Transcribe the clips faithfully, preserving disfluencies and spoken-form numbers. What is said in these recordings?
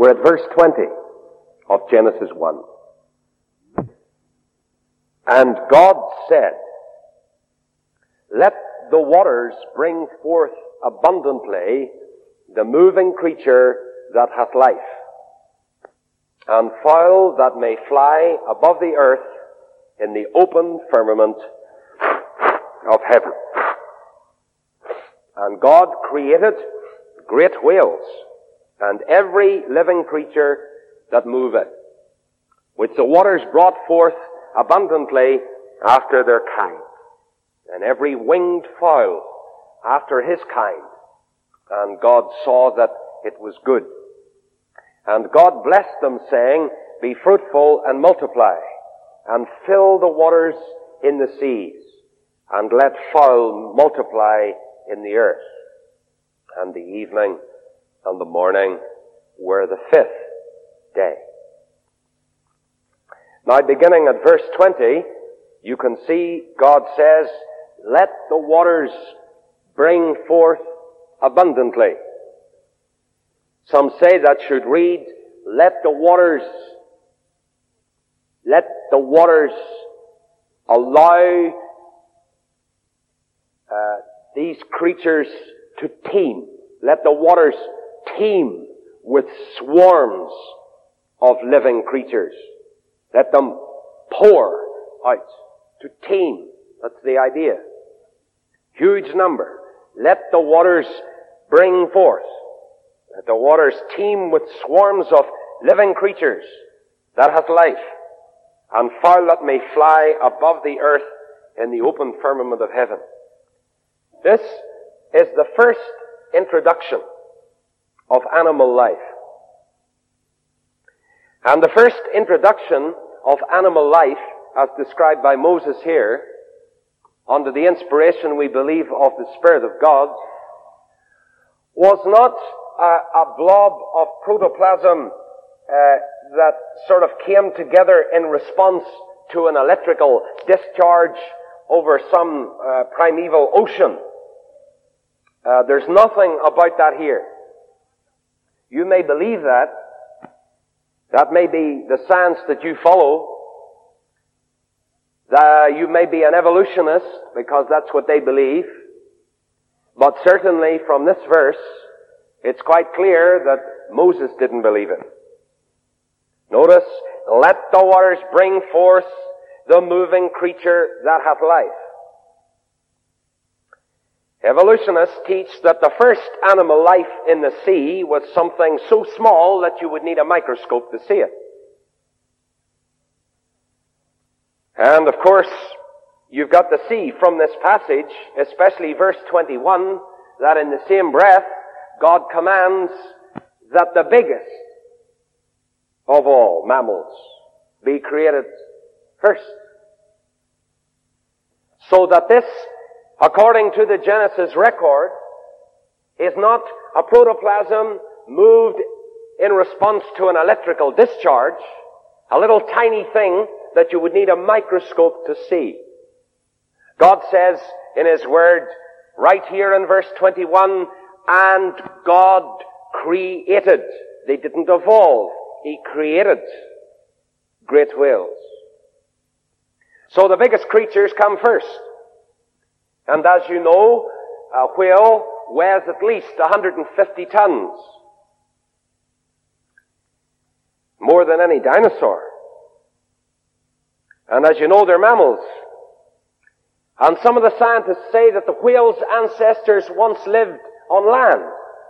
We're at verse twenty of Genesis one. And God said, let the waters bring forth abundantly the moving creature that hath life, and fowl that may fly above the earth in the open firmament of heaven. And God created great whales, and every living creature that moveth, which the waters brought forth abundantly after their kind, and every winged fowl after his kind. And God saw that it was good. And God blessed them, saying, be fruitful and multiply, and fill the waters in the seas, and let fowl multiply in the earth. And the evening and the morning were the fifth day. Now, beginning at verse twenty, you can see God says, let the waters bring forth abundantly. Some say that should read, let the waters, let the waters allow uh, these creatures to teem. Let the waters teem with swarms of living creatures. Let them pour out to teem. That's the idea. Huge number. Let the waters bring forth. Let the waters teem with swarms of living creatures that hath life, and fowl that may fly above the earth in the open firmament of heaven. This is the first introduction of animal life. And the first introduction of animal life, as described by Moses here, under the inspiration, we believe, of the Spirit of God, was not a, a blob of protoplasm uh, that sort of came together in response to an electrical discharge over some uh, primeval ocean. Uh, there's nothing about that here. You may believe that. That may be the science that you follow. That you may be an evolutionist because that's what they believe. But certainly from this verse, it's quite clear that Moses didn't believe it. Notice, let the waters bring forth the moving creature that hath life. Evolutionists teach that the first animal life in the sea was something so small that you would need a microscope to see it. And of course, you've got to see from this passage, especially verse twenty-one, that in the same breath, God commands that the biggest of all mammals be created first. So that this, according to the Genesis record, is not a protoplasm moved in response to an electrical discharge, a little tiny thing that you would need a microscope to see. God says in His Word, right here in verse twenty-one, and God created. They didn't evolve. He created great whales. So the biggest creatures come first. And as you know, a whale weighs at least one hundred fifty tons. More than any dinosaur. And as you know, they're mammals. And some of the scientists say that the whale's ancestors once lived on land.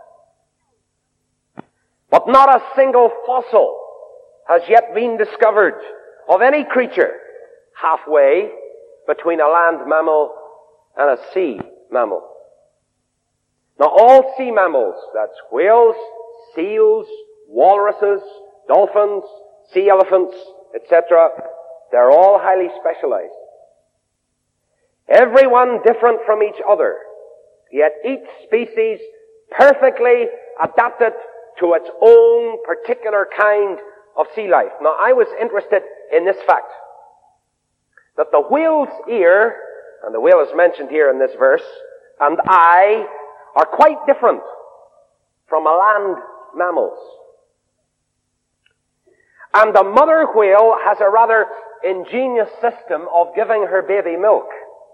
But not a single fossil has yet been discovered of any creature halfway between a land mammal and a sea mammal. Now all sea mammals, that's whales, seals, walruses, dolphins, sea elephants, et cetera, they're all highly specialized. Everyone different from each other, yet each species perfectly adapted to its own particular kind of sea life. Now I was interested in this fact, that the whale's ear, and the whale is mentioned here in this verse, and eye are quite different from a land mammals. And the mother whale has a rather ingenious system of giving her baby milk.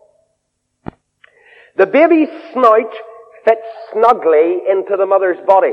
The baby's snout fits snugly into the mother's body,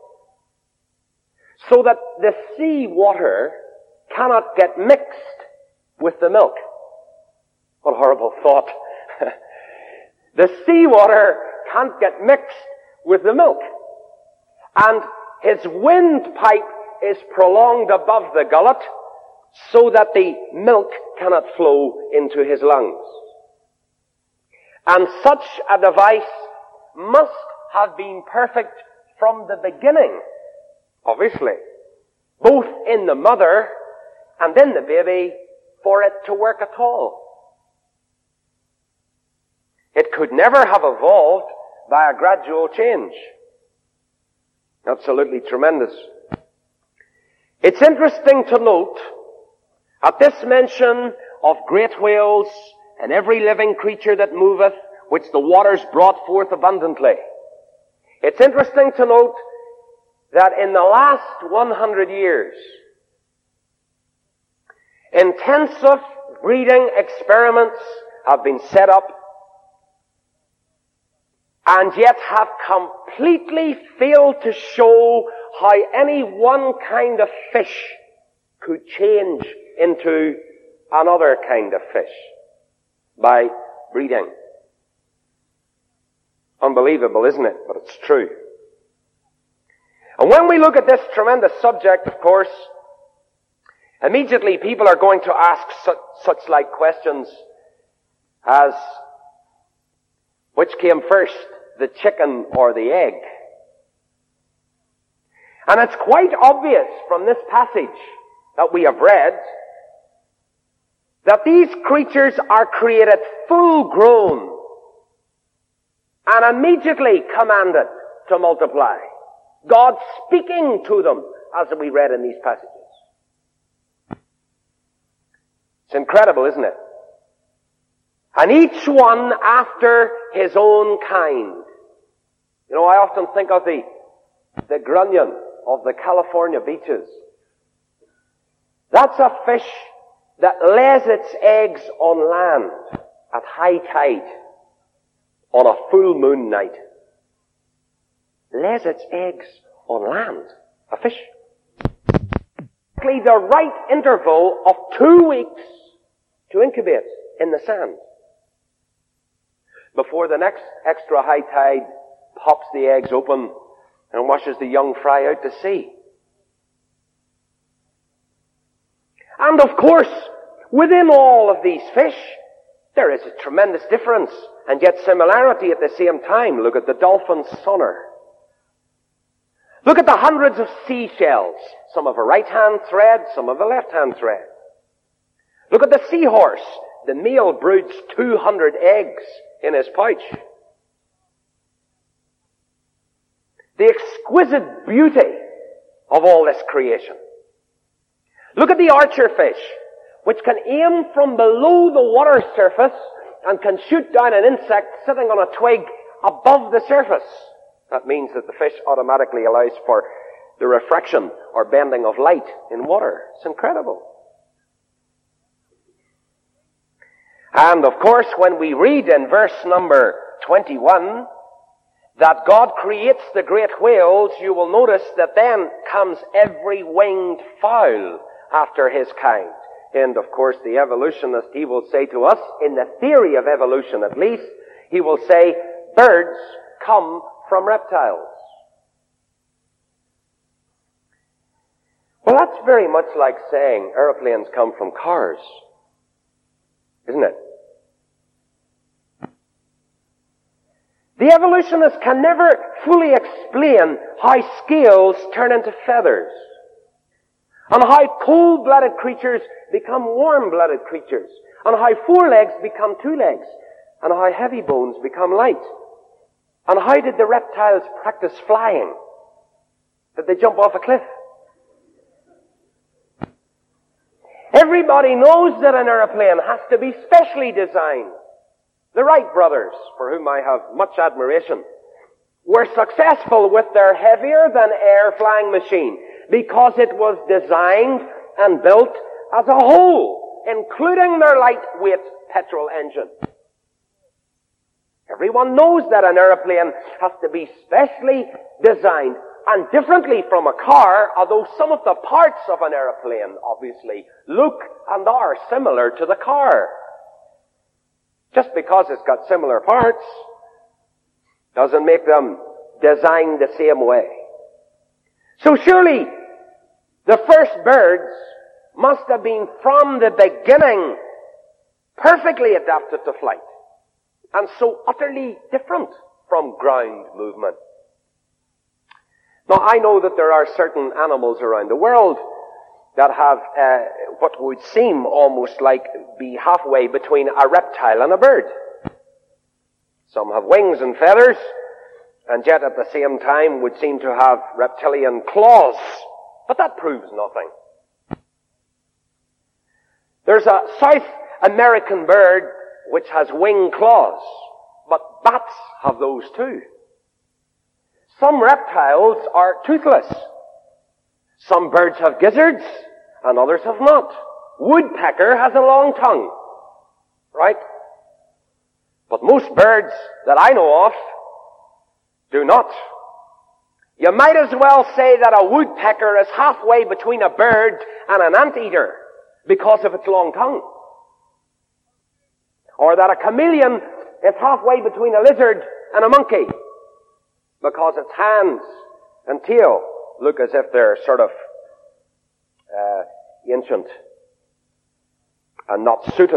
so that the sea water cannot get mixed with the milk. What a horrible thought. The sea water can't get mixed with the milk. And his windpipe is prolonged above the gullet so that the milk cannot flow into his lungs. And such a device must have been perfect from the beginning, obviously, both in the mother and in the baby, for it to work at all. It could never have evolved by a gradual change. Absolutely tremendous. It's interesting to note, at this mention of great whales and every living creature that moveth, which the waters brought forth abundantly, it's interesting to note that in the last one hundred years, intensive breeding experiments have been set up and yet have completely failed to show how any one kind of fish could change into another kind of fish by breeding. Unbelievable, isn't it? But it's true. And when we look at this tremendous subject, of course, immediately people are going to ask such, such like questions as, which came first, the chicken or the egg? And it's quite obvious from this passage that we have read that these creatures are created full grown and immediately commanded to multiply. God speaking to them, as we read in these passages. It's incredible, isn't it? And each one after his own kind. You know, I often think of the, the grunion of the California beaches. That's a fish that lays its eggs on land at high tide on a full moon night. Lays its eggs on land. A fish. The right interval of two weeks to incubate in the sand before the next extra high tide pops the eggs open and washes the young fry out to sea. And of course, within all of these fish, there is a tremendous difference and yet similarity at the same time. Look at the dolphin's sonar. Look at the hundreds of seashells, some of a right-hand thread, some of a left-hand thread. Look at the seahorse. The male broods two hundred eggs in his pouch. The exquisite beauty of all this creation. Look at the archer fish, which can aim from below the water surface and can shoot down an insect sitting on a twig above the surface. That means that the fish automatically allows for the refraction or bending of light in water. It's incredible. And of course, when we read in verse number twenty-one that God creates the great whales, you will notice that then comes every winged fowl after his kind. And of course, the evolutionist, he will say to us, in the theory of evolution at least, he will say, birds come from reptiles. Well, that's very much like saying airplanes come from cars, isn't it? The evolutionists can never fully explain how scales turn into feathers, and how cold-blooded creatures become warm-blooded creatures, and how four legs become two legs, and how heavy bones become light. And how did the reptiles practice flying? Did they jump off a cliff? Everybody knows that an airplane has to be specially designed. The Wright brothers, for whom I have much admiration, were successful with their heavier-than-air flying machine because it was designed and built as a whole, including their lightweight petrol engine. Everyone knows that an airplane has to be specially designed and differently from a car, although some of the parts of an airplane obviously look and are similar to the car. Just because it's got similar parts doesn't make them designed the same way. So surely the first birds must have been from the beginning perfectly adapted to flight, and so utterly different from ground movement. Now, I know that there are certain animals around the world that have uh, what would seem almost like be halfway between a reptile and a bird. Some have wings and feathers, and yet at the same time would seem to have reptilian claws. But that proves nothing. There's a South American bird which has wing claws, but bats have those too. Some reptiles are toothless. Some birds have gizzards, and others have not. Woodpecker has a long tongue, right? But most birds that I know of do not. You might as well say that a woodpecker is halfway between a bird and an anteater because of its long tongue. Or that a chameleon is halfway between a lizard and a monkey because its hands and tail look as if they're sort of uh, ancient and not suited.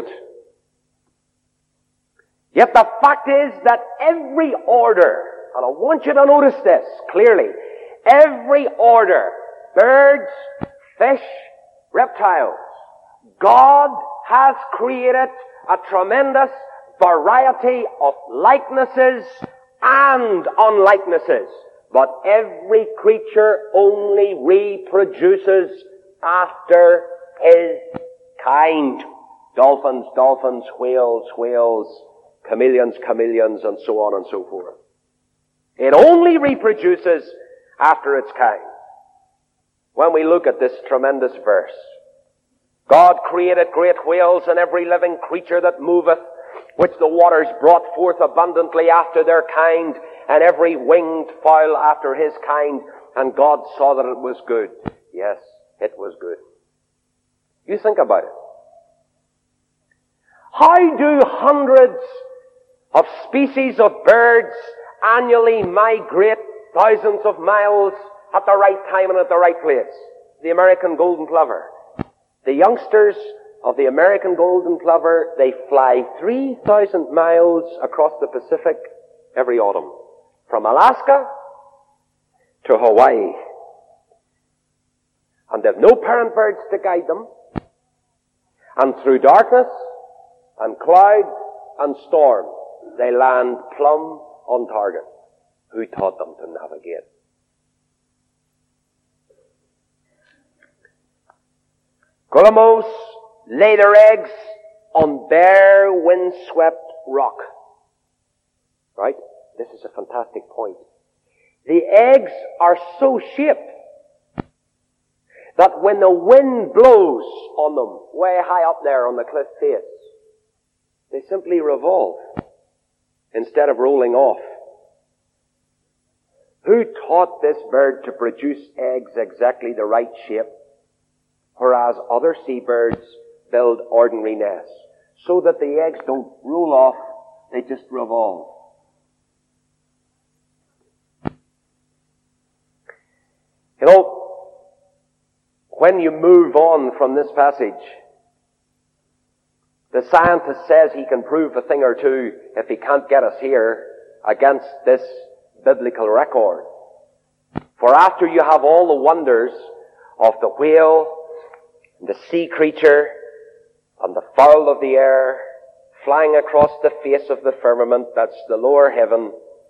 Yet the fact is that every order, and I want you to notice this clearly, every order, birds, fish, reptiles, God has created a tremendous variety of likenesses and unlikenesses. But every creature only reproduces after his kind. Dolphins, dolphins, whales, whales, chameleons, chameleons, and so on and so forth. It only reproduces after its kind. When we look at this tremendous verse, God created great whales and every living creature that moveth, which the waters brought forth abundantly after their kind, and every winged fowl after his kind, and God saw that it was good. Yes, it was good. You think about it. How do hundreds of species of birds annually migrate thousands of miles at the right time and at the right place? The American golden plover. The youngsters of the American golden plover, they fly three thousand miles across the Pacific every autumn. From Alaska to Hawaii. And they've no parent birds to guide them. And through darkness and cloud and storm, they land plumb on target. Who taught them to navigate? Guillemots lay their eggs on bare, windswept rock. Right? This is a fantastic point. The eggs are so shaped that when the wind blows on them, way high up there on the cliff face, they simply revolve instead of rolling off. Who taught this bird to produce eggs exactly the right shape, whereas other seabirds build ordinary nests, so that the eggs don't roll off, they just revolve? You know, when you move on from this passage, the scientist says he can prove a thing or two, if he can't get us here, against this biblical record. For after you have all the wonders of the whale, and the sea creature, and the fowl of the air, flying across the face of the firmament, that's the lower heaven,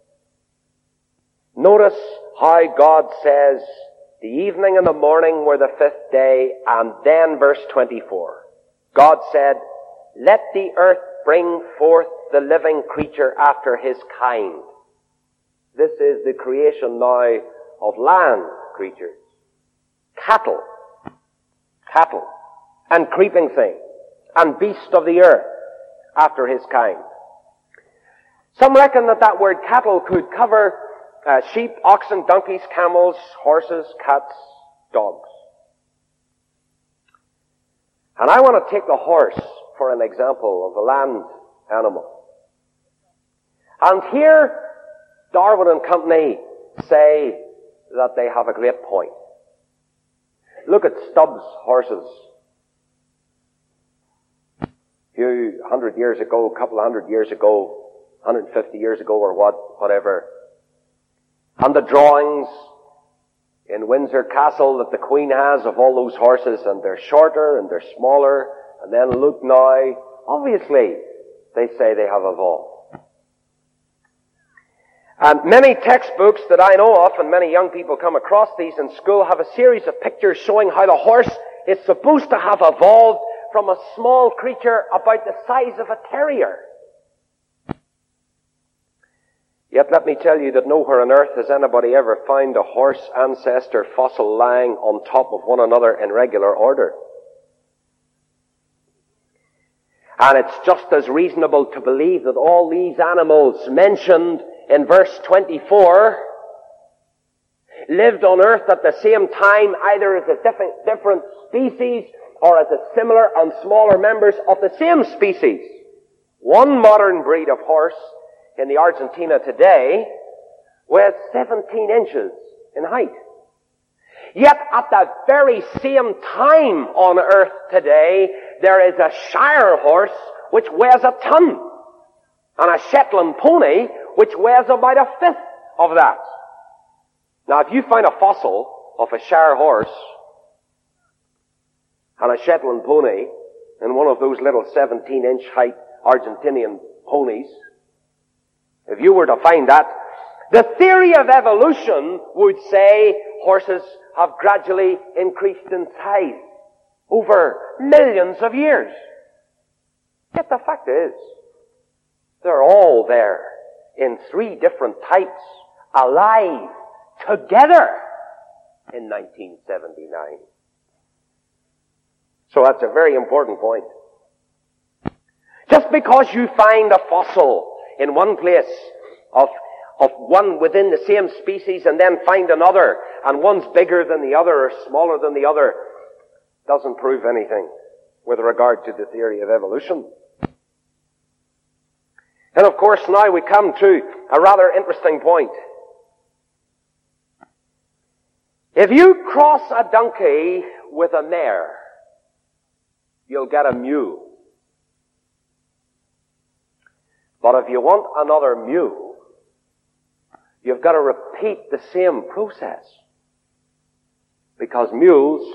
notice how God says, the evening and the morning were the fifth day, and then verse twenty-four. God said, let the earth bring forth the living creature after his kind. This is the creation now of land creatures. Cattle. cattle, and creeping thing, and beast of the earth, after his kind. Some reckon that that word cattle could cover uh, sheep, oxen, donkeys, camels, horses, cats, dogs. And I want to take the horse for an example of a land animal. And here, Darwin and Company say that they have a great point. Look at Stubbs horses. A few hundred years ago, a couple of hundred years ago, one hundred fifty years ago or what, whatever. And the drawings in Windsor Castle that the Queen has of all those horses, and they're shorter and they're smaller, and then look now, obviously, they say they have evolved. And many textbooks that I know of, and many young people come across these in school, have a series of pictures showing how the horse is supposed to have evolved from a small creature about the size of a terrier. Yet let me tell you that nowhere on earth has anybody ever found a horse ancestor fossil lying on top of one another in regular order. And it's just as reasonable to believe that all these animals mentioned in verse twenty-four lived on earth at the same time, either as a different, different species or as a similar and smaller members of the same species. One modern breed of horse in the Argentina today weighs seventeen inches in height. Yet at the very same time on earth today, there is a Shire horse which weighs a ton, and a Shetland pony which weighs about a fifth of that. Now, if you find a fossil of a Shire horse and a Shetland pony and one of those little seventeen inch height Argentinian ponies, if you were to find that, the theory of evolution would say horses have gradually increased in size over millions of years. Yet the fact is, they're all there in three different types, alive, together, in nineteen seventy-nine. So that's a very important point. Just because you find a fossil in one place of, of one within the same species and then find another, and one's bigger than the other or smaller than the other, doesn't prove anything with regard to the theory of evolution. And of course now we come to a rather interesting point. If you cross a donkey with a mare, you'll get a mule. But if you want another mule, you've got to repeat the same process. Because mules,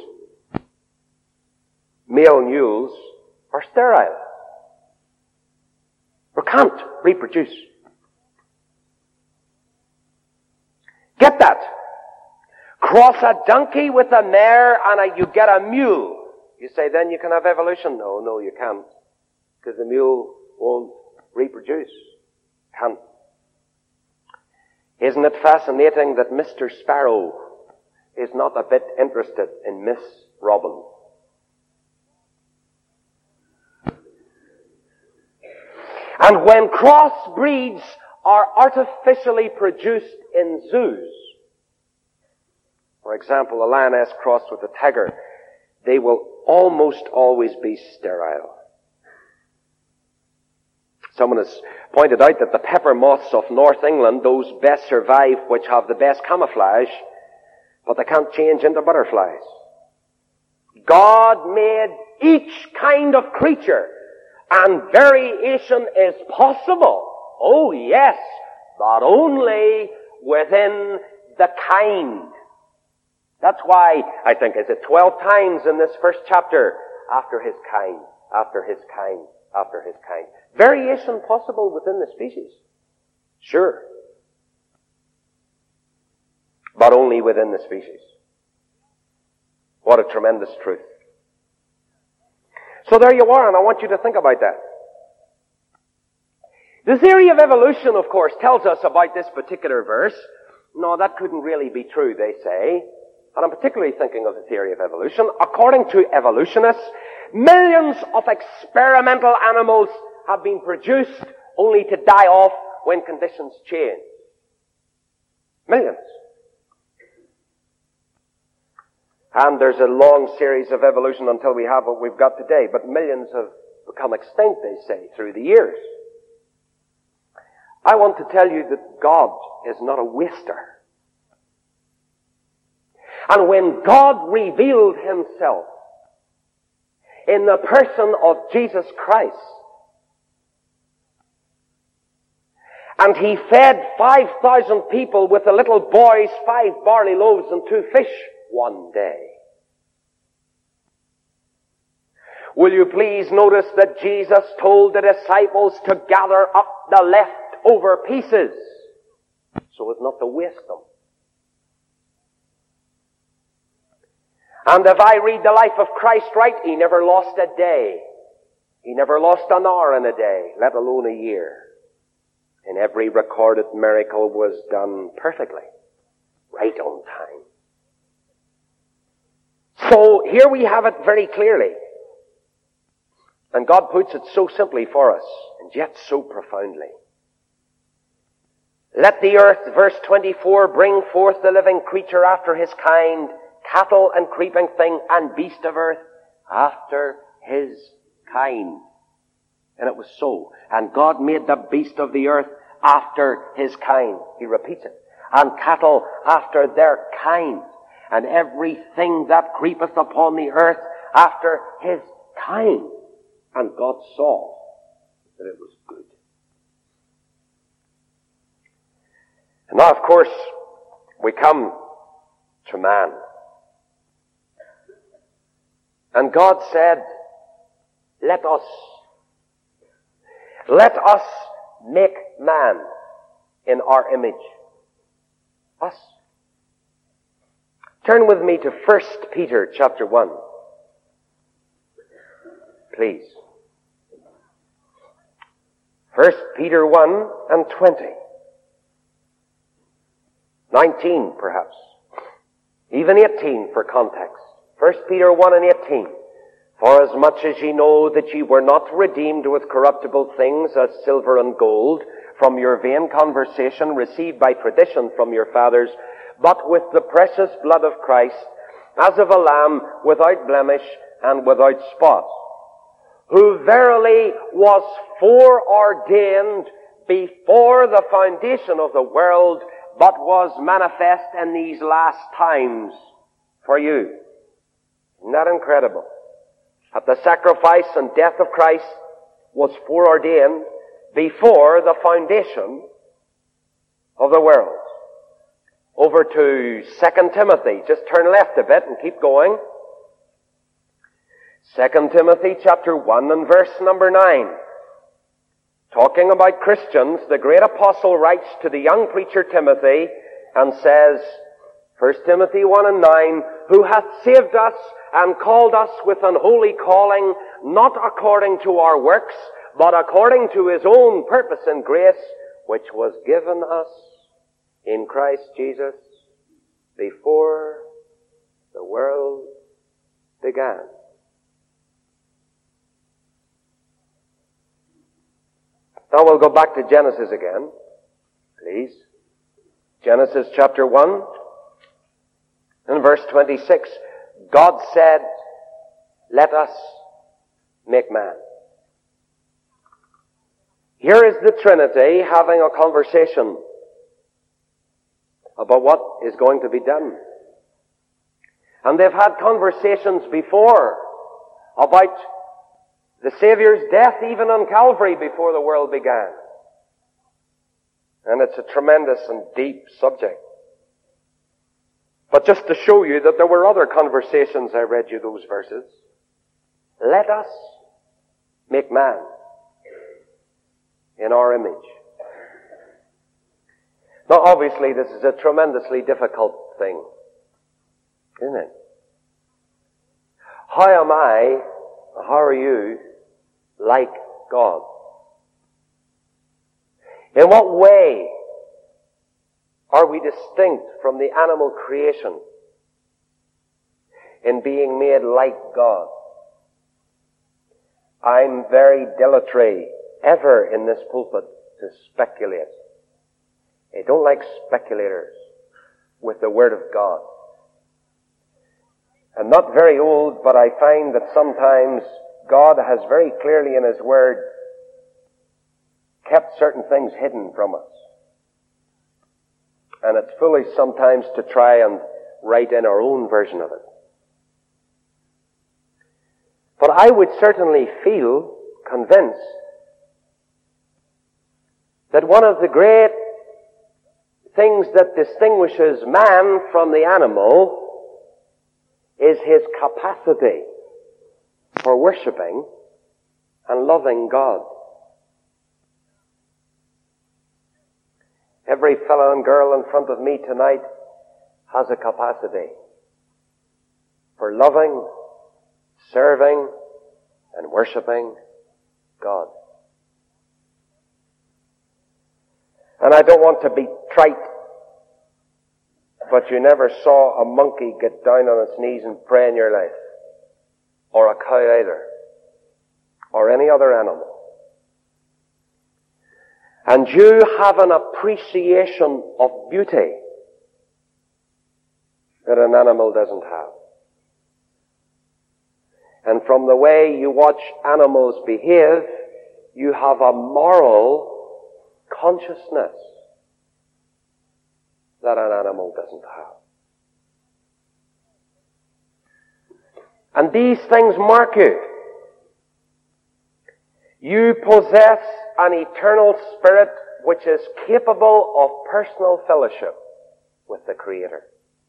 male mules, are sterile. Or can't reproduce. Get that? Cross a donkey with a mare and a, you get a mule. You say, then you can have evolution. No, no, you can't. Because the mule won't reproduce. Can't. Isn't it fascinating that Mister Sparrow is not a bit interested in Miss Robin? And when crossbreeds are artificially produced in zoos, for example, a lioness crossed with a tiger, they will almost always be sterile. Someone has pointed out that the pepper moths of North England, those best survive which have the best camouflage, but they can't change into butterflies. God made each kind of creature, and variation is possible. Oh yes, but only within the kind. That's why, I think, is it twelve times in this first chapter, after his kind, after his kind, after his kind. Variation possible within the species. Sure. But only within the species. What a tremendous truth. So there you are, and I want you to think about that. The theory of evolution, of course, tells us about this particular verse. No, that couldn't really be true, they say. and I'm particularly thinking of the theory of evolution, according to evolutionists, millions of experimental animals have been produced only to die off when conditions change. Millions. And there's a long series of evolution until we have what we've got today, but millions have become extinct, they say, through the years. I want to tell you that God is not a waster. And when God revealed himself in the person of Jesus Christ, and he fed five thousand people with the little boy's five barley loaves and two fish one day. Will you please notice that Jesus told the disciples to gather up the leftover pieces so as not to waste them? And if I read the life of Christ right, he never lost a day. He never lost an hour in a day, let alone a year. And every recorded miracle was done perfectly, right on time. So here we have it very clearly. And God puts it so simply for us, and yet so profoundly. Let the earth, verse twenty-four, bring forth the living creature after his kind, cattle and creeping thing and beast of earth after his kind. And it was so. And God made the beast of the earth after his kind. He repeats it. And cattle after their kind. And everything that creepeth upon the earth after his kind. And God saw that it was good. And now, of course, we come to man. And God said, let us, let us make man in our image. Us. Turn with me to First Peter chapter one. Please. First Peter one and twenty. Nineteen, perhaps. Even eighteen for context. First Peter one and eighteen. For as much as ye know that ye were not redeemed with corruptible things as silver and gold from your vain conversation received by tradition from your fathers, but with the precious blood of Christ, as of a lamb without blemish and without spot, who verily was foreordained before the foundation of the world, but was manifest in these last times for you. Isn't that incredible? That the sacrifice and death of Christ was foreordained before the foundation of the world. Over to Second Timothy. Just turn left a bit and keep going. Second Timothy chapter one and verse number nine. Talking about Christians, the great apostle writes to the young preacher Timothy and says, First Timothy one and nine, who hath saved us and called us with an holy calling, not according to our works, but according to his own purpose and grace, which was given us in Christ Jesus before the world began. Now we'll go back to Genesis again, please. Genesis chapter one and verse twenty-six. God said, let us make man. Here is the Trinity having a conversation about what is going to be done. And they've had conversations before about the Savior's death even on Calvary before the world began. And it's a tremendous and deep subject. But just to show you that there were other conversations, I read you those verses. Let us make man in our image. Now obviously this is a tremendously difficult thing, isn't it? How am I, how are you, like God? In what way are we distinct from the animal creation in being made like God. I'm very dilatory ever in this pulpit to speculate. I don't like speculators with the Word of God. I'm not very old, but I find that sometimes God has very clearly in His Word kept certain things hidden from us. And it's foolish sometimes to try and write in our own version of it. But I would certainly feel convinced that one of the great things that distinguishes man from the animal is his capacity for worshiping and loving God. Every fellow and girl in front of me tonight has a capacity for loving, serving, and worshiping God. And I don't want to be trite, but you never saw a monkey get down on its knees and pray in your life. Or a cow either. Or any other animal. And you have an appreciation of beauty that an animal doesn't have. And from the way you watch animals behave, you have a moral consciousness that an animal doesn't have. And these things mark you. You possess an eternal spirit which is capable of personal fellowship with the Creator.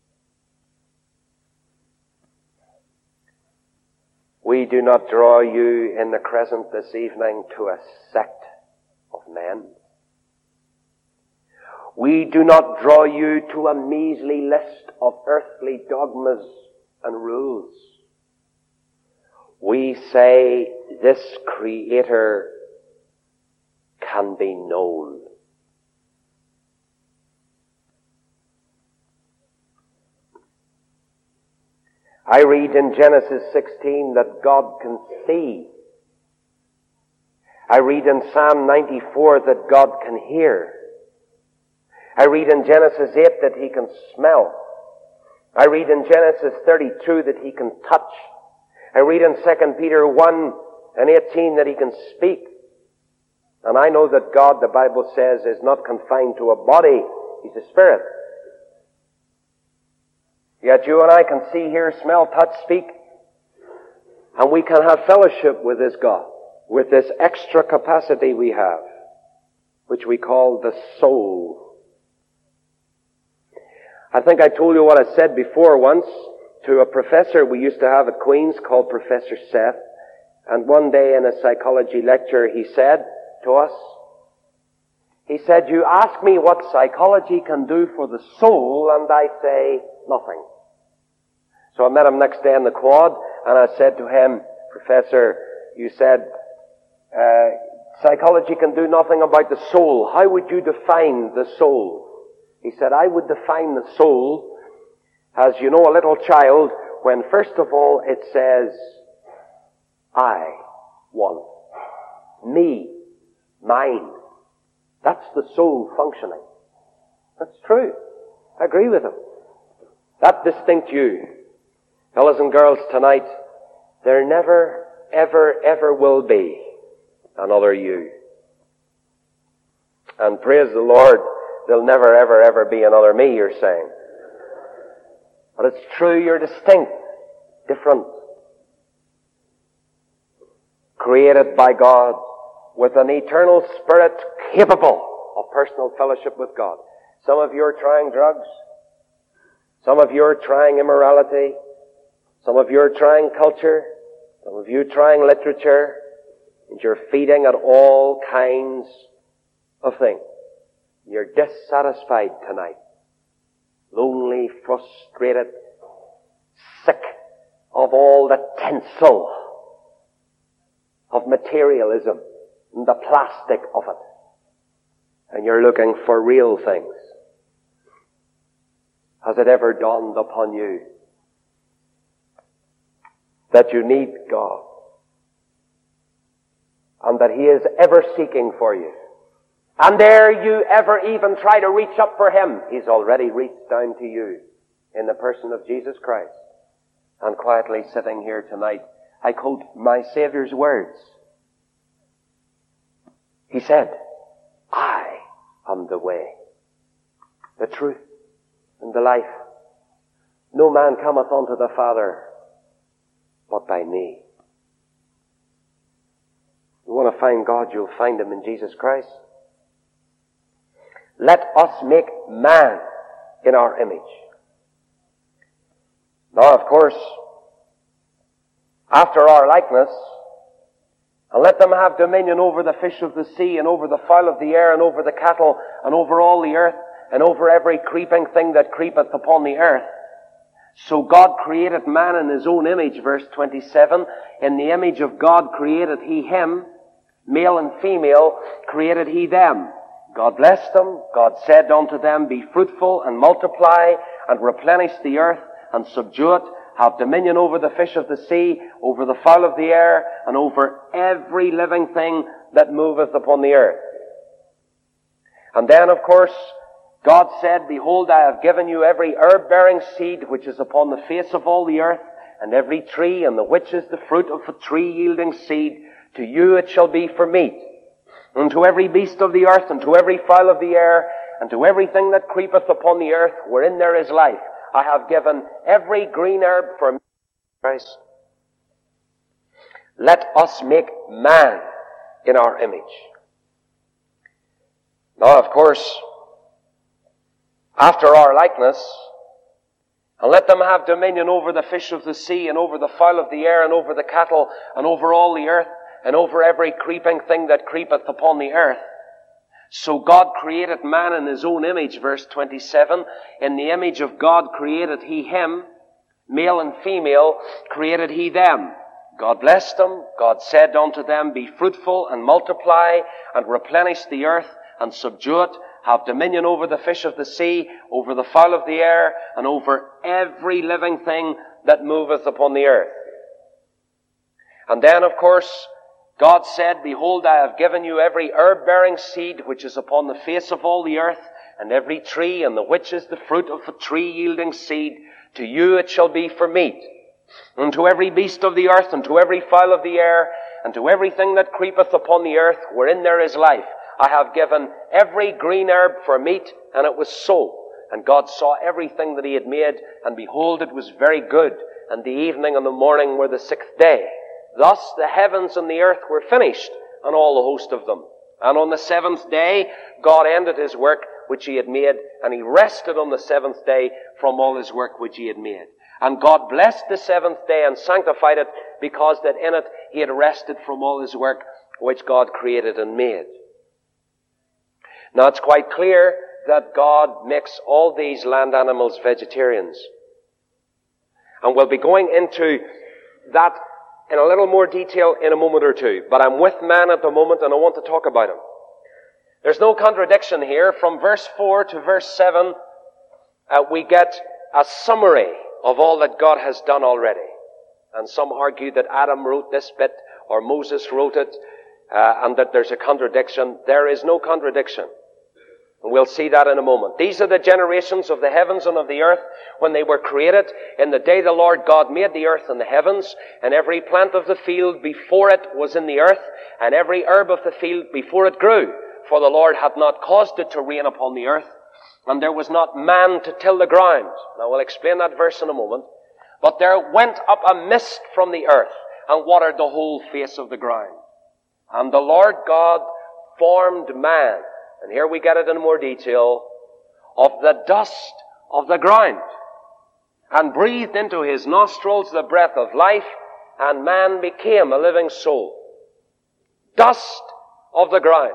We do not draw you in the crescent this evening to a sect of men. We do not draw you to a measly list of earthly dogmas and rules. We say this Creator can be known. I read in Genesis sixteen that God can see. I read in Psalm ninety-four that God can hear. I read in Genesis eight that He can smell. I read in Genesis thirty-two that He can touch. I read in Second Peter one and eighteen that He can speak. And I know that God, the Bible says, is not confined to a body. He's a spirit. Yet you and I can see, hear, smell, touch, speak. And we can have fellowship with this God, with this extra capacity we have, which we call the soul. I think I told you what I said before once to a professor we used to have at Queen's called Professor Seth. And one day in a psychology lecture he said to us, he said, you ask me what psychology can do for the soul, and I say nothing. So I met him next day in the quad, and I said to him, Professor, you said uh, psychology can do nothing about the soul. How would you define the soul? He said, I would define the soul as, you know, a little child, when first of all it says, I want, me, mine. That's the soul functioning. That's true. I agree with him. That distinct you. Fellas and girls, tonight, there never, ever, ever will be another you. And praise the Lord, there'll never, ever, ever be another me, you're saying. But it's true, you're distinct, different. Created by God with an eternal spirit capable of personal fellowship with God. Some of you are trying drugs. Some of you are trying immorality. Some of you are trying culture. Some of you are trying literature. And you're feeding at all kinds of things. You're dissatisfied tonight. Lonely, frustrated, sick of all the tinsel of materialism and the plastic of it. And you're looking for real things. Has it ever dawned upon you that you need God, and that He is ever seeking for you. And dare you ever even try to reach up for Him, He's already reached down to you in the person of Jesus Christ. And quietly sitting here tonight, I quote my Savior's words. He said, I am the way, the truth, and the life. No man cometh unto the Father but by me. You want to find God, you'll find Him in Jesus Christ. Let us make man in our image. Now, of course, after our likeness, and let them have dominion over the fish of the sea, and over the fowl of the air, and over the cattle, and over all the earth, and over every creeping thing that creepeth upon the earth. So God created man in His own image, verse twenty-seven. In the image of God created He him, male and female created He them. God blessed them. God said unto them, be fruitful and multiply and replenish the earth and subdue it. Have dominion over the fish of the sea, over the fowl of the air, and over every living thing that moveth upon the earth. And then, of course, God said, behold, I have given you every herb-bearing seed which is upon the face of all the earth, and every tree, and the which is the fruit of a tree yielding seed. To you it shall be for meat. And to every beast of the earth, and to every fowl of the air, and to everything that creepeth upon the earth, wherein there is life, I have given every green herb for meat. Christ. Let us make man in our image. Now, of course, after our likeness, and let them have dominion over the fish of the sea, and over the fowl of the air, and over the cattle, and over all the earth, and over every creeping thing that creepeth upon the earth. So God created man in His own image, verse twenty-seven. In the image of God created He him, male and female created He them. God blessed them. God said unto them, be fruitful and multiply and replenish the earth and subdue it. Have dominion over the fish of the sea, over the fowl of the air, and over every living thing that moveth upon the earth. And then, of course, God said, behold, I have given you every herb-bearing seed which is upon the face of all the earth, and every tree, and the which is the fruit of a tree yielding seed. To you it shall be for meat. And to every beast of the earth, and to every fowl of the air, and to everything that creepeth upon the earth, wherein there is life, I have given every green herb for meat. And it was so. And God saw everything that He had made, and behold, it was very good. And the evening and the morning were the sixth day. Thus the heavens and the earth were finished, and all the host of them. And on the seventh day, God ended His work which He had made, and He rested on the seventh day from all His work which He had made. And God blessed the seventh day and sanctified it, because that in it He had rested from all His work which God created and made. Now it's quite clear that God makes all these land animals vegetarians. And we'll be going into that in a little more detail in a moment or two. But I'm with man at the moment, and I want to talk about him. There's no contradiction here. From verse four to verse seven, uh, we get a summary of all that God has done already. And some argue that Adam wrote this bit, or Moses wrote it, uh, and that there's a contradiction. There is no contradiction. And we'll see that in a moment. These are the generations of the heavens and of the earth when they were created. In the day the Lord God made the earth and the heavens, and every plant of the field before it was in the earth, and every herb of the field before it grew. For the Lord had not caused it to rain upon the earth, and there was not man to till the ground. Now we'll explain that verse in a moment. But there went up a mist from the earth, and watered the whole face of the ground. And the Lord God formed man, and here we get it in more detail, of the dust of the ground, and breathed into his nostrils the breath of life, and man became a living soul. Dust of the ground.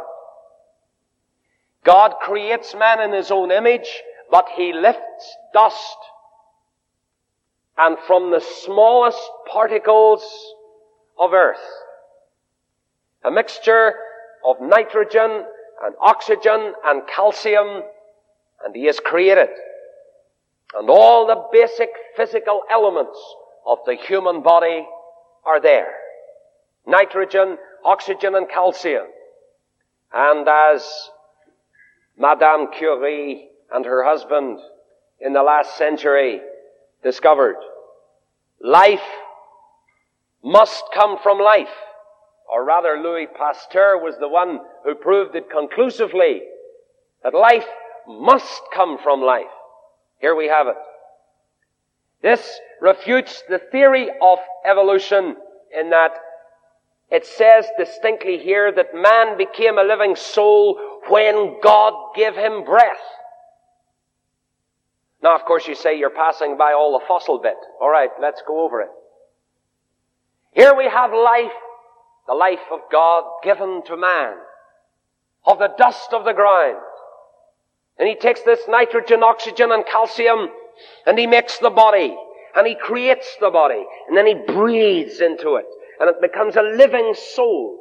God creates man in his own image, but he lifts dust. And from the smallest particles of earth, a mixture of nitrogen and oxygen and calcium, and he has created. And all the basic physical elements of the human body are there. Nitrogen, oxygen, and calcium. And as Madame Curie and her husband in the last century discovered, life must come from life. Or rather, Louis Pasteur was the one who proved it conclusively, that life must come from life. Here we have it. This refutes the theory of evolution in that it says distinctly here that man became a living soul when God gave him breath. Now, of course, you say you're passing by all the fossil bit. All right, let's go over it. Here we have life, the life of God given to man, of the dust of the ground. And he takes this nitrogen, oxygen, and calcium, and he makes the body, and he creates the body, and then he breathes into it, and it becomes a living soul.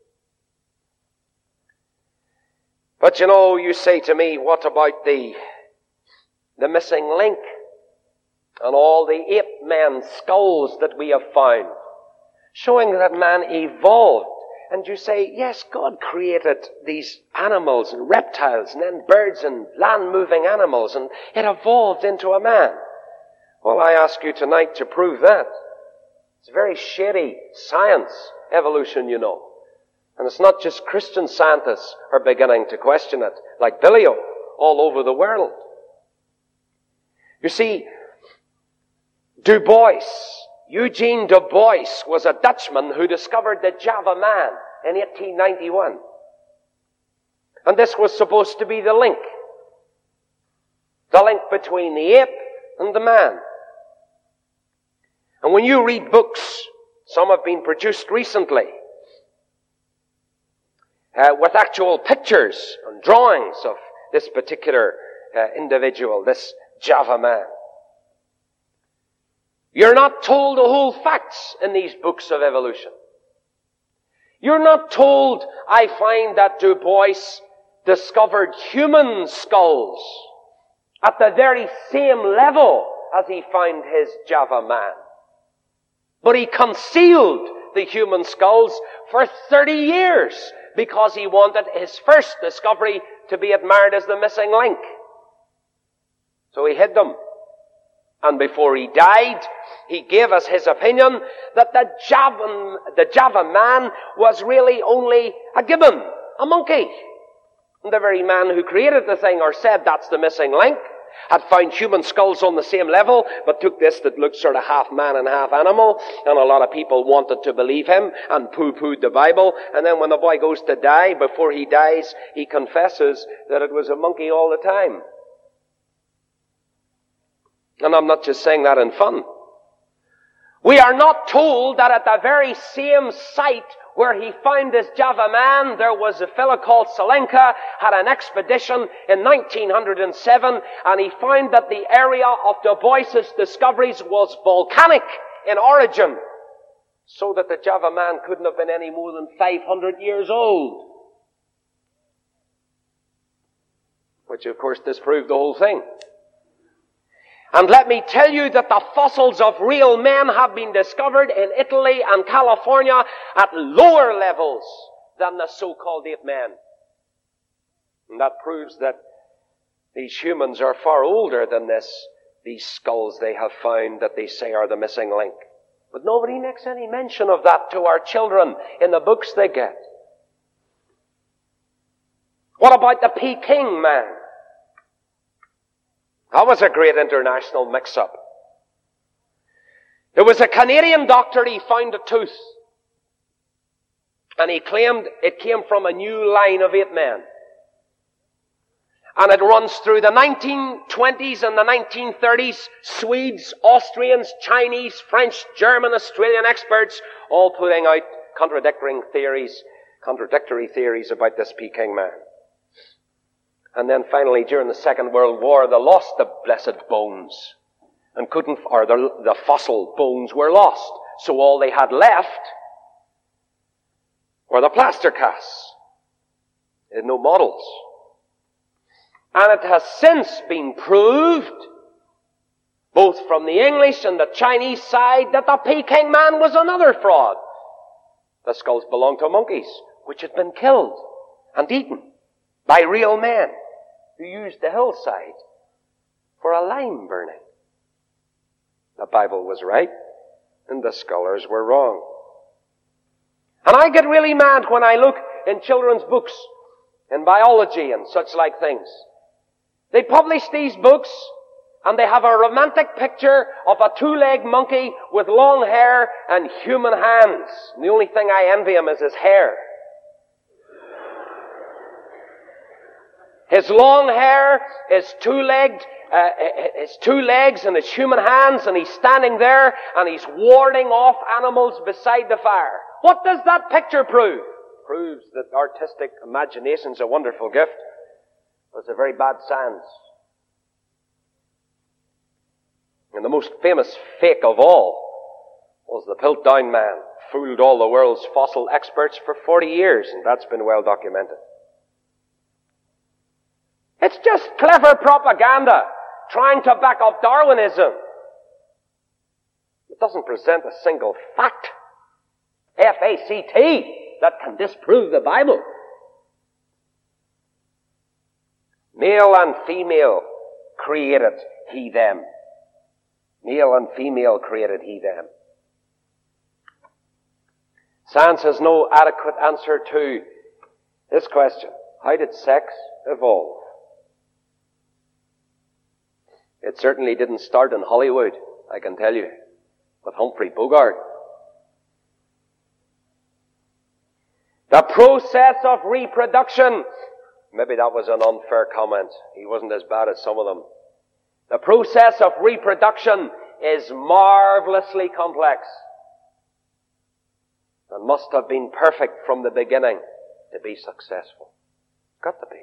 But you know, you say to me, what about the, the missing link? And all the ape men skulls that we have found, showing that man evolved. And you say, yes, God created these animals and reptiles and then birds and land-moving animals, and it evolved into a man. Well, I ask you tonight to prove that. It's very shady science, evolution, you know. And it's not just Christian scientists are beginning to question it, like Billio, all over the world. You see, Du Bois, Eugene Du Bois was a Dutchman who discovered the Java man in eighteen ninety-one. And this was supposed to be the link. The link between the ape and the man. And when you read books, some have been produced recently, uh, with actual pictures and drawings of this particular uh, individual, this Java man. You're not told the whole facts in these books of evolution. You're not told, I find that Du Bois discovered human skulls at the very same level as he found his Java man. But he concealed the human skulls for thirty years because he wanted his first discovery to be admired as the missing link. So he hid them. And before he died, he gave us his opinion that the Java, the Java man was really only a gibbon, a monkey. And the very man who created the thing or said that's the missing link had found human skulls on the same level, but took this that looked sort of half man and half animal, and a lot of people wanted to believe him and poo-pooed the Bible. And then when the boy goes to die, before he dies, he confesses that it was a monkey all the time. And I'm not just saying that in fun. We are not told that at the very same site where he found this Java man, there was a fellow called Salenka, had an expedition in nineteen oh seven, and he found that the area of Du Bois's discoveries was volcanic in origin, so that the Java man couldn't have been any more than five hundred years old. Which of course disproved the whole thing. And let me tell you that the fossils of real men have been discovered in Italy and California at lower levels than the so-called ape men. And that proves that these humans are far older than this, these skulls they have found that they say are the missing link. But nobody makes any mention of that to our children in the books they get. What about the Peking man? That was a great international mix-up. There was a Canadian doctor, he found a tooth. And he claimed it came from a new line of ape men. And it runs through the nineteen twenties and the nineteen thirties. Swedes, Austrians, Chinese, French, German, Australian experts all putting out contradictory theories, contradictory theories about this Peking man. And then finally, during the Second World War, they lost the blessed bones. And couldn't, or the, the fossil bones were lost. So all they had left were the plaster casts. They had no models. And it has since been proved both from the English and the Chinese side, that the Peking man was another fraud. The skulls belonged to monkeys, which had been killed and eaten by real men who used the hillside for a lime burning. The Bible was right, and the scholars were wrong. And I get really mad when I look in children's books, in biology and such like things. They publish these books, and they have a romantic picture of a two-legged monkey with long hair and human hands. And the only thing I envy him is his hair. His long hair, his two-legged, uh, his two legs and his human hands, and he's standing there and he's warding off animals beside the fire. What does that picture prove? It proves that artistic imagination's a wonderful gift. It's a very bad science. And the most famous fake of all was the Piltdown man. Fooled all the world's fossil experts for forty years, and that's been well documented. It's just clever propaganda trying to back up Darwinism. It doesn't present a single fact, F A C T, that can disprove the Bible. Male and female created he them. Male and female created he them. Science has no adequate answer to this question. How did sex evolve? It certainly didn't start in Hollywood, I can tell you, with Humphrey Bogart. The process of reproduction. Maybe that was an unfair comment. He wasn't as bad as some of them. The process of reproduction is marvelously complex and must have been perfect from the beginning to be successful. Got to be.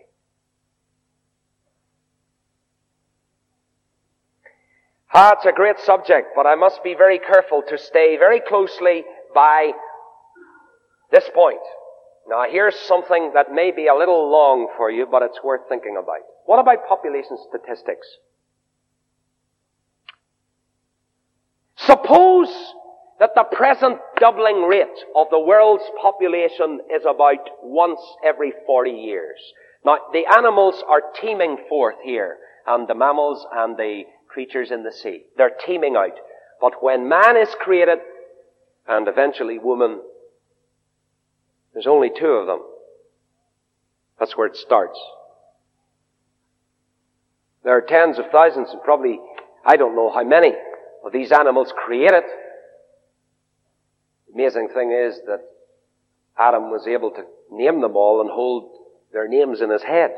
Ah, it's a great subject, but I must be very careful to stay very closely by this point. Now, here's something that may be a little long for you, but it's worth thinking about. What about population statistics? Suppose that the present doubling rate of the world's population is about once every forty years. Now, the animals are teeming forth here, and the mammals and the creatures in the sea. They're teeming out. But when man is created, and eventually woman, there's only two of them. That's where it starts. There are tens of thousands, and probably, I don't know how many, of these animals created. The amazing thing is that Adam was able to name them all and hold their names in his head.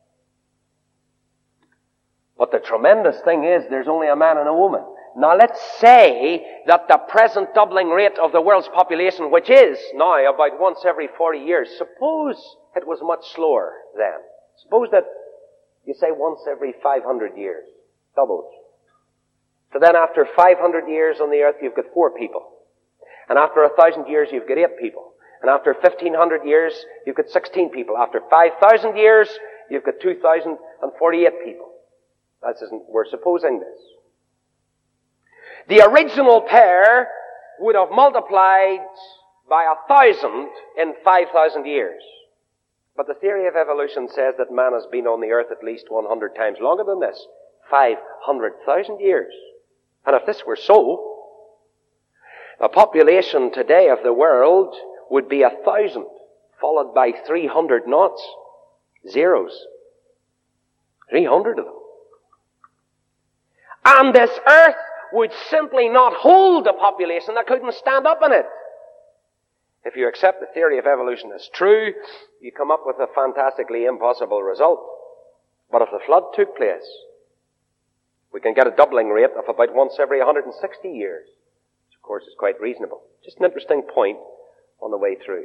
But the tremendous thing is there's only a man and a woman. Now let's say that the present doubling rate of the world's population, which is now about once every forty years, suppose it was much slower then. Suppose that you say once every five hundred years, doubles. So then after five hundred years on the earth, you've got four people. And after a thousand years, you've got eight people. And after fifteen hundred years, you've got sixteen people. After five thousand years, you've got two thousand forty-eight people. That isn't, we're supposing this. The original pair would have multiplied by a thousand in five thousand years. But the theory of evolution says that man has been on the earth at least one hundred times longer than this. five hundred thousand years. And if this were so, the population today of the world would be a thousand, followed by three hundred noughts. Zeros. three hundred of them. And this earth would simply not hold a population that couldn't stand up in it. If you accept the theory of evolution as true, you come up with a fantastically impossible result. But if the flood took place, we can get a doubling rate of about once every one hundred sixty years. Which of course is quite reasonable. Just an interesting point on the way through.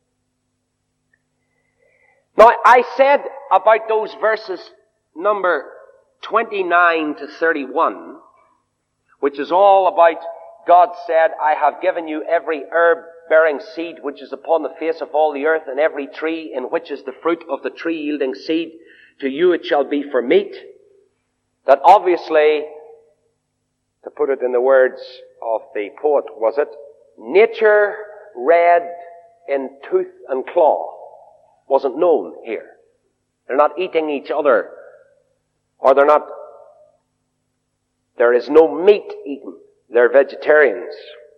Now, I said about those verses number twenty-nine to thirty-one, which is all about God said, I have given you every herb bearing seed which is upon the face of all the earth, and every tree in which is the fruit of the tree yielding seed. To you it shall be for meat. That obviously To put it in the words of the poet, was it? Nature red in tooth and claw wasn't known here. They're not eating each other, or they're not, there is no meat eaten. They're vegetarians.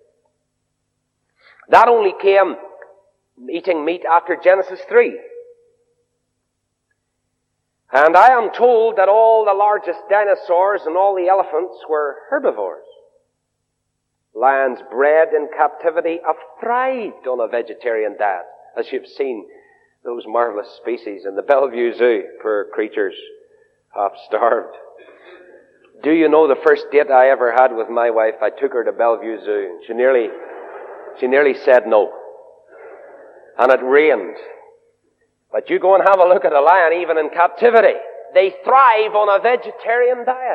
That only came, eating meat, after Genesis three. And I am told that all the largest dinosaurs and all the elephants were herbivores. Lions bred in captivity have thrived on a vegetarian diet, as you've seen those marvelous species in the Bellevue Zoo. Poor creatures, half starved. Do you know the first date I ever had with my wife? I took her to Bellevue Zoo, and she nearly, she nearly said no. And it rained. But you go and have a look at a lion, even in captivity. They thrive on a vegetarian diet.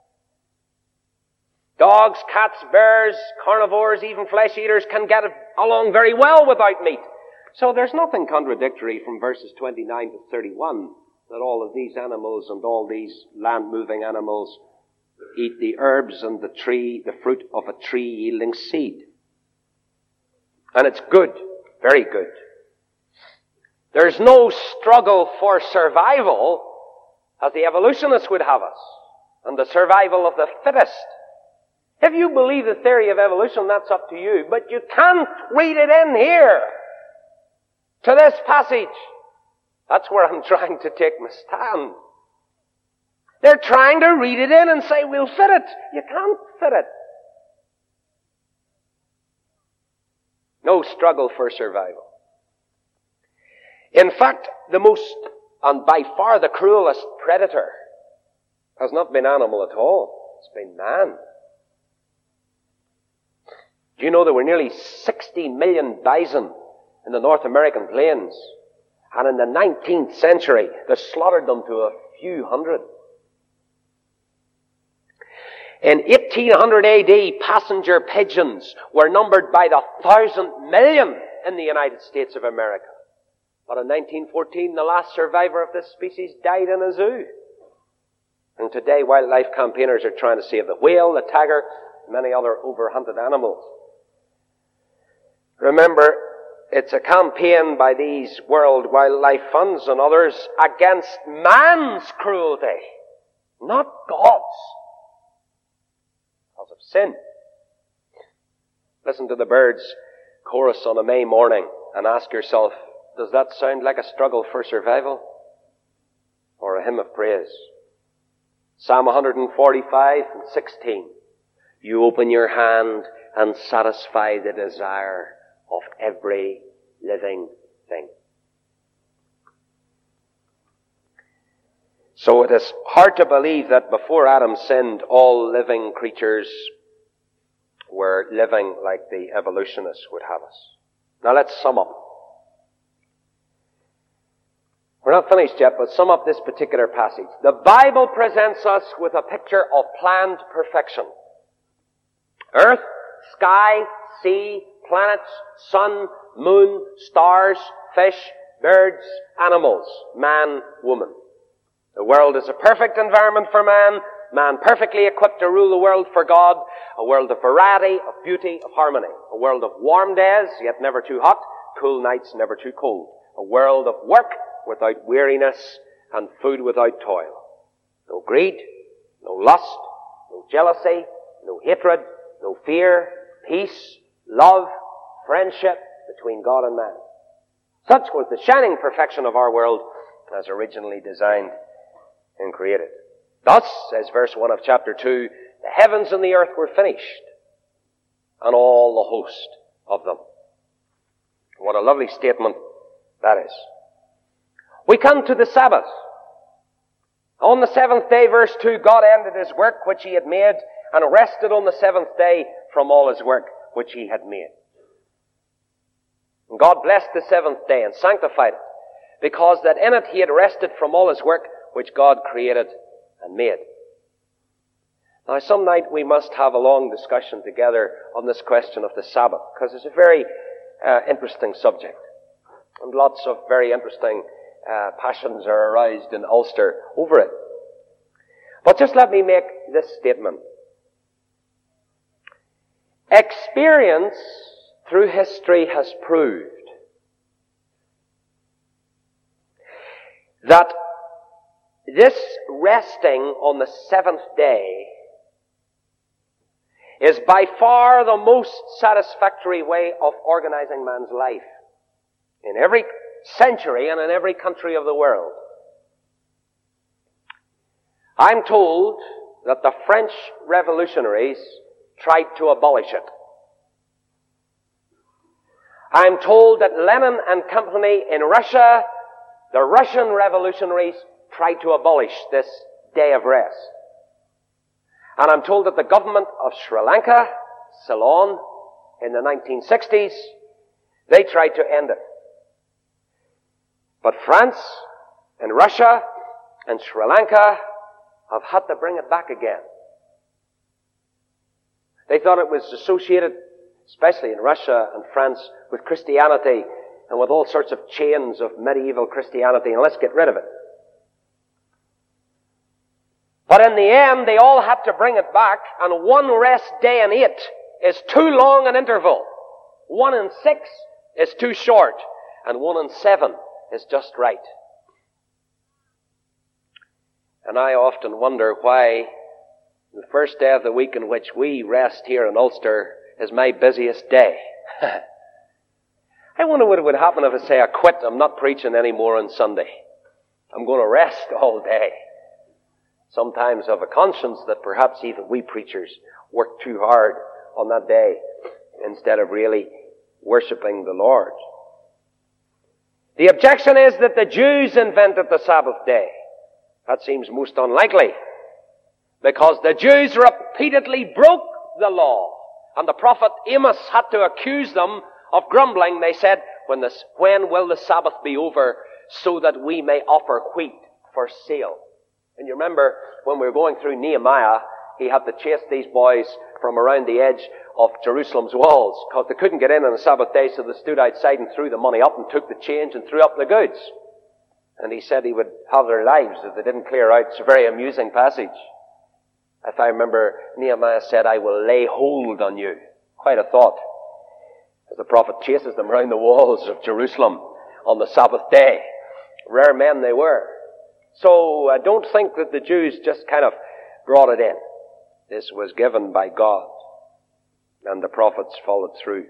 Dogs, cats, bears, carnivores, even flesh eaters can get along very well without meat. So there's nothing contradictory from verses twenty-nine to thirty-one that all of these animals and all these land-moving animals eat the herbs and the tree, the fruit of a tree yielding seed. And it's good, very good. There's no struggle for survival as the evolutionists would have us, and the survival of the fittest. If you believe the theory of evolution, that's up to you, but you can't read it in here to this passage. That's where I'm trying to take my stand. They're trying to read it in and say, we'll fit it. You can't fit it. No struggle for survival. In fact, the most, and by far the cruelest predator has not been animal at all. It's been man. Do you know there were nearly sixty million bison in the North American plains? And in the nineteenth century, they slaughtered them to a few hundred. In eighteen hundred A D, passenger pigeons were numbered by the thousand million in the United States of America. But in nineteen fourteen, the last survivor of this species died in a zoo. And today, wildlife campaigners are trying to save the whale, the tiger, and many other overhunted animals. Remember, it's a campaign by these World Wildlife Funds and others against man's cruelty, not God's, because of sin. Listen to the birds' chorus on a May morning and ask yourself, does that sound like a struggle for survival or a hymn of praise? Psalm one forty-five and sixteen. You open your hand and satisfy the desire of every living thing. So it is hard to believe that before Adam sinned, all living creatures were living like the evolutionists would have us. Now let's sum up. We're not finished yet, but sum up this particular passage. The Bible presents us with a picture of planned perfection. Earth, sky, sea, planets, sun, moon, stars, fish, birds, animals, man, woman. The world is a perfect environment for man, man perfectly equipped to rule the world for God, a world of variety, of beauty, of harmony, a world of warm days, yet never too hot, cool nights, never too cold, a world of work without weariness and food without toil. No greed, no lust, no jealousy, no hatred, no fear, peace, love, friendship between God and man. Such was the shining perfection of our world as originally designed and created. Thus, says verse one of chapter two, the heavens and the earth were finished, and all the host of them. What a lovely statement that is. We come to the Sabbath. On the seventh day, verse two, God ended his work which he had made, and rested on the seventh day from all his work which he had made. And God blessed the seventh day and sanctified it, because that in it he had rested from all his work which God created and made. Now, some night we must have a long discussion together on this question of the Sabbath, because it's a very uh, interesting subject. And lots of very interesting uh, passions are aroused in Ulster over it. But just let me make this statement. Experience through history has proved that this resting on the seventh day is by far the most satisfactory way of organizing man's life in every century and in every country of the world. I'm told that the French revolutionaries tried to abolish it. I'm told that Lenin and company in Russia, the Russian revolutionaries, tried to abolish this day of rest. And I'm told that the government of Sri Lanka, Ceylon, in the nineteen sixties, they tried to end it. But France and Russia and Sri Lanka have had to bring it back again. They thought it was associated, especially in Russia and France, with Christianity and with all sorts of chains of medieval Christianity, and let's get rid of it. But in the end, they all had to bring it back, and one rest day in eight is too long an interval. One in six is too short, and one in seven is just right. And I often wonder why the first day of the week in which we rest here in Ulster is my busiest day. I wonder what would happen if I say, I quit, I'm not preaching anymore on Sunday. I'm going to rest all day. Sometimes I have a conscience that perhaps even we preachers work too hard on that day instead of really worshiping the Lord. The objection is that the Jews invented the Sabbath day. That seems most unlikely, because the Jews repeatedly broke the law, and the prophet Amos had to accuse them of grumbling. They said, when, this, when will the Sabbath be over so that we may offer wheat for sale? And you remember when we were going through Nehemiah, he had to chase these boys from around the edge of Jerusalem's walls because they couldn't get in on the Sabbath day, so they stood outside and threw the money up and took the change and threw up the goods. And he said he would have their lives if they didn't clear out. It's a very amusing passage. If I remember, Nehemiah said, I will lay hold on you. Quite a thought. As the prophet chases them around the walls of Jerusalem on the Sabbath day. Rare men they were. So uh, don't think that the Jews just kind of brought it in. This was given by God, and the prophets followed through.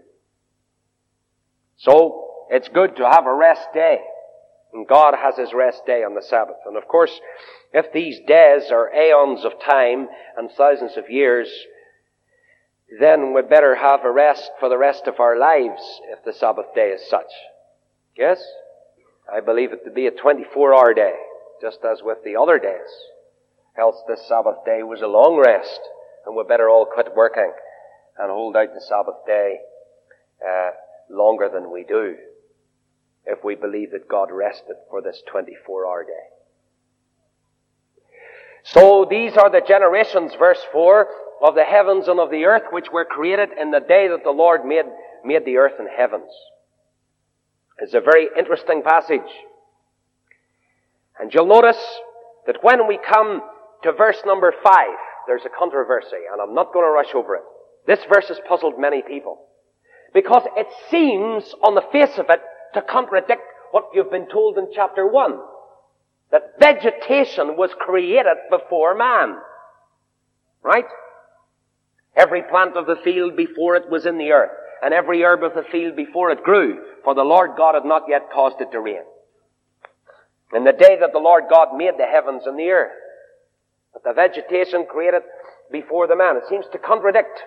So it's good to have a rest day, and God has His rest day on the Sabbath. And of course, if these days are aeons of time and thousands of years, then we'd better have a rest for the rest of our lives if the Sabbath day is such. Yes? I believe it to be a twenty-four hour day, just as with the other days. Else this Sabbath day was a long rest, and we'd better all quit working and hold out the Sabbath day uh, longer than we do, if we believe that God rested for this twenty-four hour day. So these are the generations, verse four, of the heavens and of the earth, which were created in the day that the Lord made, made the earth and heavens. It's a very interesting passage. And you'll notice that when we come to verse number five, there's a controversy, and I'm not going to rush over it. This verse has puzzled many people, because it seems, on the face of it, to contradict what you've been told in chapter one. That vegetation was created before man. Right? Every plant of the field before it was in the earth, and every herb of the field before it grew, for the Lord God had not yet caused it to rain. In the day that the Lord God made the heavens and the earth, but the vegetation created before the man. It seems to contradict.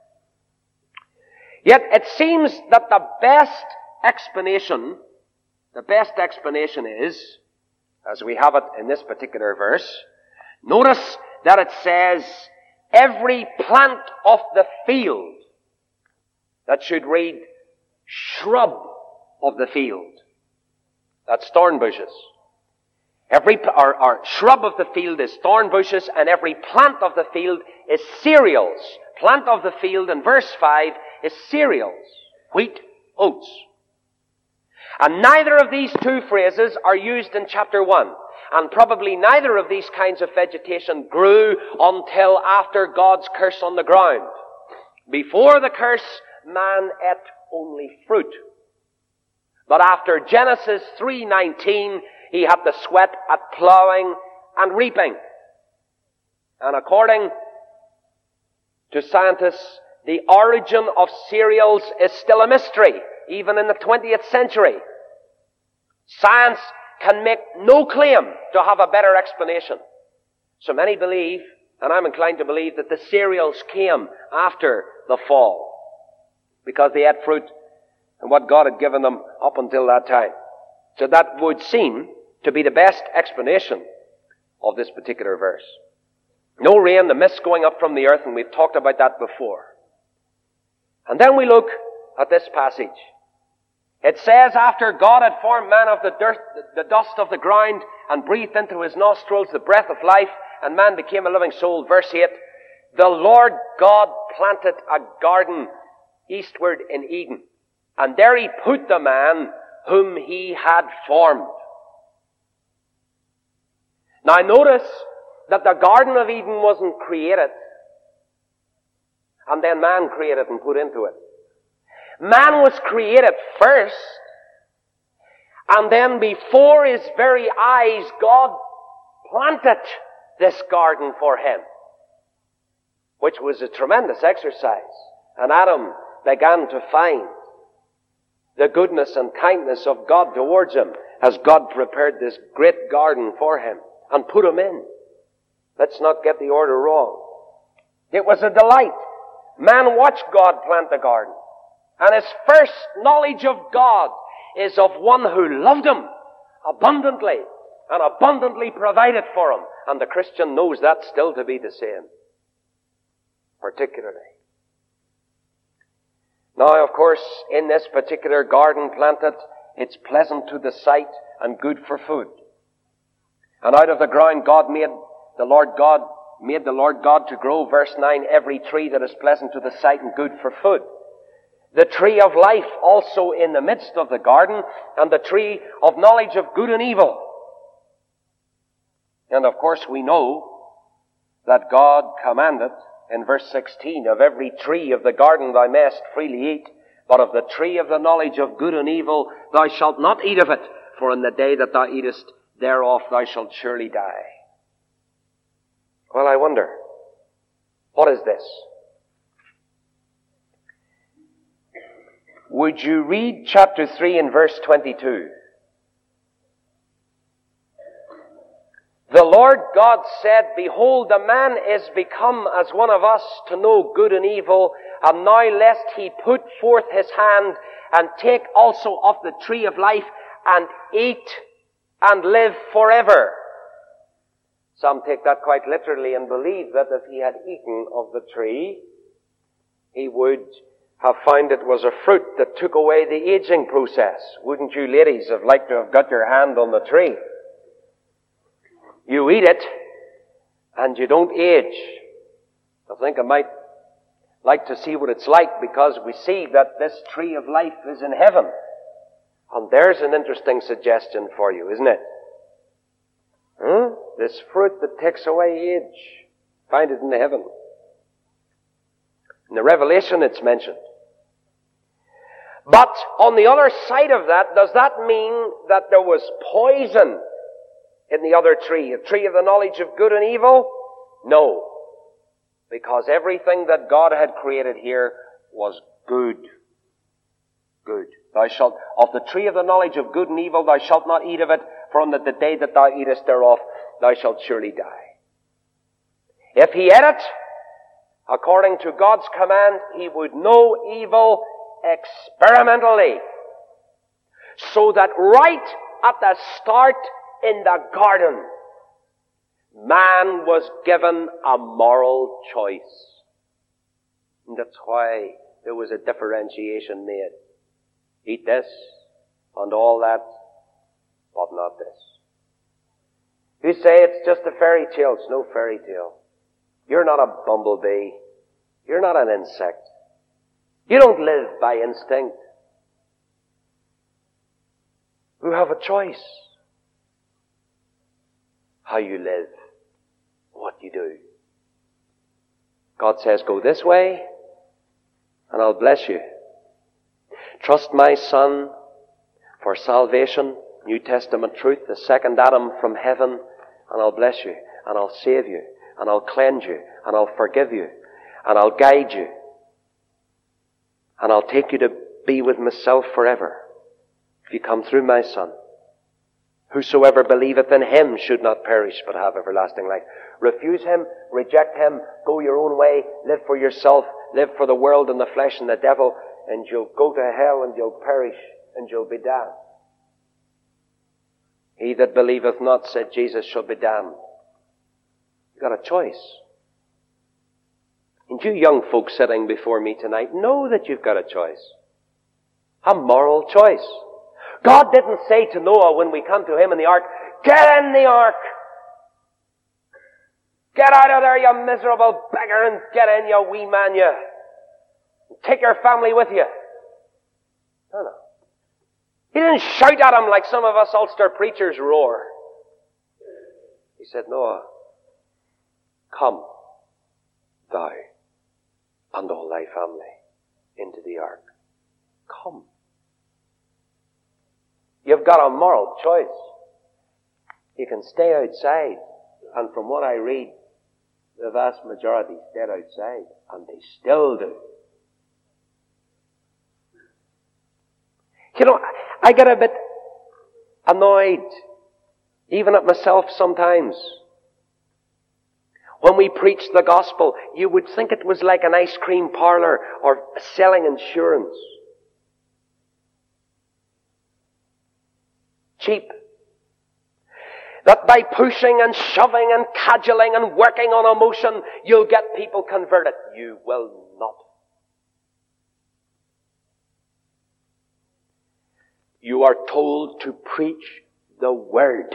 Yet it seems that the best explanation, the best explanation is, as we have it in this particular verse, notice that it says, every plant of the field. That should read, shrub of the field. That's thorn bushes. Every, or, or shrub of the field is thorn bushes, and every plant of the field is cereals. Plant of the field in verse five is cereals. Wheat, oats. And neither of these two phrases are used in chapter one. And probably neither of these kinds of vegetation grew until after God's curse on the ground. Before the curse, man ate only fruit. But after Genesis three nineteen, he had to sweat at plowing and reaping. And according to scientists, the origin of cereals is still a mystery, even in the twentieth century. Science can make no claim to have a better explanation. So many believe, and I'm inclined to believe, that the cereals came after the fall, because they ate fruit and what God had given them up until that time. So that would seem to be the best explanation of this particular verse. No rain, the mist going up from the earth, and we've talked about that before. And then we look at this passage. It says, after God had formed man of the dirt, the dust of the ground, and breathed into his nostrils the breath of life, and man became a living soul. Verse eight, the Lord God planted a garden eastward in Eden, and there he put the man whom he had formed. Now notice that the Garden of Eden wasn't created, and then man created and put into it. Man was created first, and then before his very eyes, God planted this garden for him, which was a tremendous exercise. And Adam began to find the goodness and kindness of God towards him as God prepared this great garden for him and put him in. Let's not get the order wrong. It was a delight. Man watched God plant the garden. And his first knowledge of God is of one who loved him abundantly and abundantly provided for him. And the Christian knows that still to be the same. Particularly. Now, of course, in this particular garden planted, it's pleasant to the sight and good for food. And out of the ground God made the Lord God, made the Lord God to grow, verse nine, every tree that is pleasant to the sight and good for food. The tree of life also in the midst of the garden, and the tree of knowledge of good and evil. And of course we know that God commanded in verse sixteen, of every tree of the garden thou mayest freely eat, but of the tree of the knowledge of good and evil thou shalt not eat of it, for in the day that thou eatest thereof thou shalt surely die. Well, I wonder, what is this? Would you read chapter three and verse twenty-two? The Lord God said, behold, the man is become as one of us to know good and evil, and now lest he put forth his hand and take also of the tree of life and eat and live forever. Some take that quite literally and believe that if he had eaten of the tree, he would have found it was a fruit that took away the aging process. Wouldn't you ladies have liked to have got your hand on the tree? You eat it, and you don't age. I think I might like to see what it's like, because we see that this tree of life is in heaven. And there's an interesting suggestion for you, isn't it? Huh? This fruit that takes away age. Find it in heaven. In the Revelation it's mentioned. But on the other side of that, does that mean that there was poison in the other tree, a tree of the knowledge of good and evil? No. Because everything that God had created here was good. Good. Thou shalt, of the tree of the knowledge of good and evil, thou shalt not eat of it, for on the, the day that thou eatest thereof, thou shalt surely die. If he ate it, according to God's command, he would know evil experimentally. So that right at the start in the garden, man was given a moral choice. And that's why there was a differentiation made. Eat this and all that, but not this. You say it's just a fairy tale. It's no fairy tale. You're not a bumblebee. You're not an insect. You don't live by instinct. You have a choice. How you live, what you do. God says, go this way, and I'll bless you. Trust my Son for salvation, New Testament truth, the second Adam from heaven, and I'll bless you, and I'll save you, and I'll cleanse you, and I'll forgive you, and I'll guide you, and I'll take you to be with myself forever if you come through my Son. Whosoever believeth in him should not perish but have everlasting life. Refuse him, reject him, go your own way, live for yourself, live for the world and the flesh and the devil, and you'll go to hell and you'll perish and you'll be damned. He that believeth not, said Jesus, shall be damned. You've got a choice. And you young folks sitting before me tonight, know that you've got a choice. A moral choice. God didn't say to Noah when we come to him in the ark, get in the ark! Get out of there, you miserable beggar, and get in, you wee man, you. Take your family with you. No, no. He didn't shout at him like some of us Ulster preachers roar. He said, Noah, come, thou and all thy family into the ark. Come. You've got a moral choice. You can stay outside, and from what I read, the vast majority stayed outside, and they still do. You know, I get a bit annoyed, even at myself sometimes. When we preach the gospel, you would think it was like an ice cream parlor or selling insurance. Cheap. That by pushing and shoving and cajoling and working on emotion, you'll get people converted. You will not. You are told to preach the word,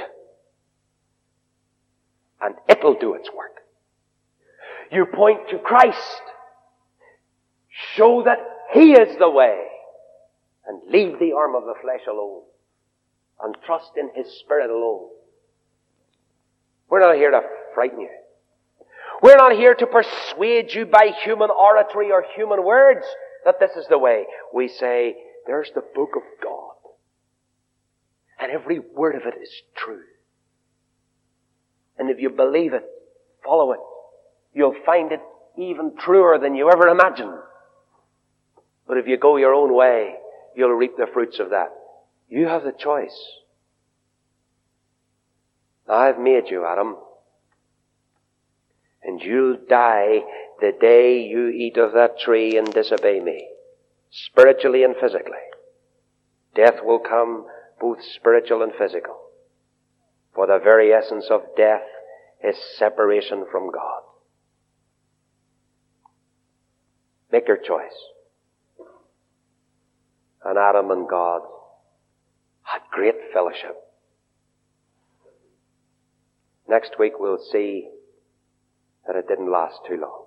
and it'll do its work. You point to Christ, show that He is the way, and leave the arm of the flesh alone, and trust in His Spirit alone. We're not here to frighten you. We're not here to persuade you by human oratory or human words that this is the way. We say, there's the book of God. And every word of it is true. And if you believe it, follow it, you'll find it even truer than you ever imagined. But if you go your own way, you'll reap the fruits of that. You have the choice. I've made you, Adam. And you'll die the day you eat of that tree and disobey me, spiritually and physically. Death will come, both spiritual and physical. For the very essence of death is separation from God. Make your choice. And Adam and God had great fellowship. Next week we'll see that it didn't last too long.